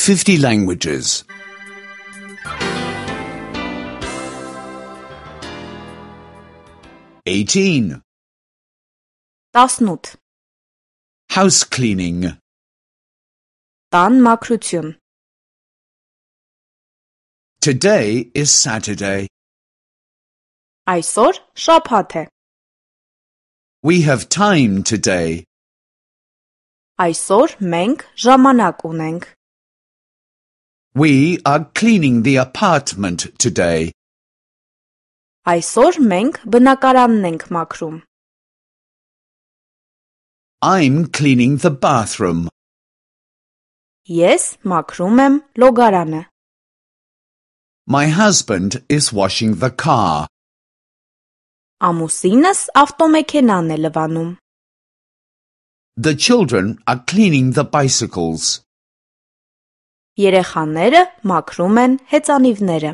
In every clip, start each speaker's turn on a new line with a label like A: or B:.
A: 50 languages. 18.
B: 18.
A: House cleaning.
B: Տան մաքրություն.
A: Today is Saturday.
B: Այսօր շաբաթ է.
A: We have time today.
B: Այսօր մենք ժամանակ ունենք.
A: We are cleaning the apartment today.
B: Այսօր մենք բնակարանն ենք մաքրում.
A: I'm cleaning the bathroom.
B: Ես մաքրում եմ լոգարանը.
A: My husband is washing the car.
B: Ամուսինս ավտոմեքենան է լվանում.
A: The children are cleaning the bicycles.
B: Երեխաները մաքրում են հեծանիվները.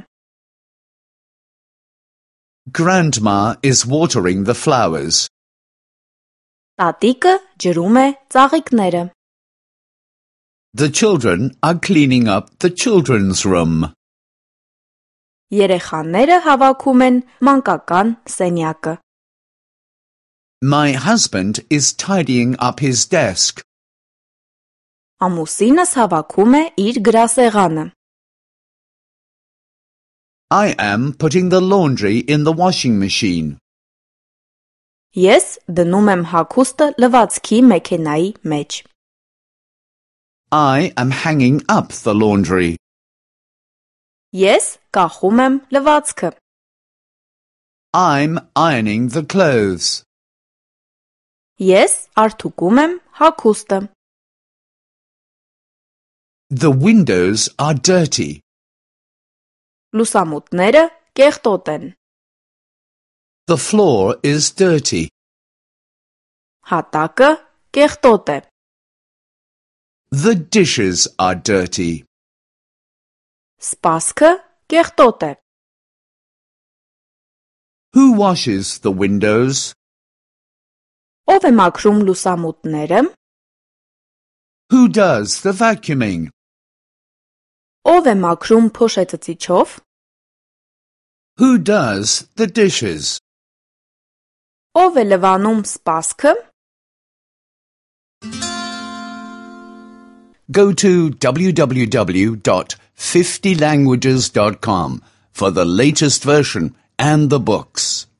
A: Grandma is watering the flowers.
B: Տատիկը ջրում է ծաղիկները.
A: The children are cleaning up the children's room.
B: Երեխաները հավաքում են մանկական սենյակը.
A: My husband is tidying up his desk.
B: Ամուսինս հավաքում է իր գրասեղանը.
A: I am putting the laundry in the washing machine.
B: Ես դնում եմ հագուստը լվացքի մեքենայի մեջ.
A: I am hanging up the laundry.
B: Ես կախում եմ լվացքը.
A: I'm ironing the clothes.
B: Ես արթուկում եմ հագուստը.
A: The windows are dirty.
B: Լուսամուտները կեղտոտ են.
A: The floor is dirty.
B: Հատակը կեղտոտ է.
A: The dishes are dirty.
B: Սպասքը կեղտոտ է.
A: Who washes the windows?
B: Ով է մաքրում լուսամուտները?
A: Who does the vacuuming?
B: Ով է մաքրում փոշեցծիչով?
A: Who does the dishes?
B: Ով է լվանում սպասքը?
A: Go to www.50languages.com for the latest version and the books.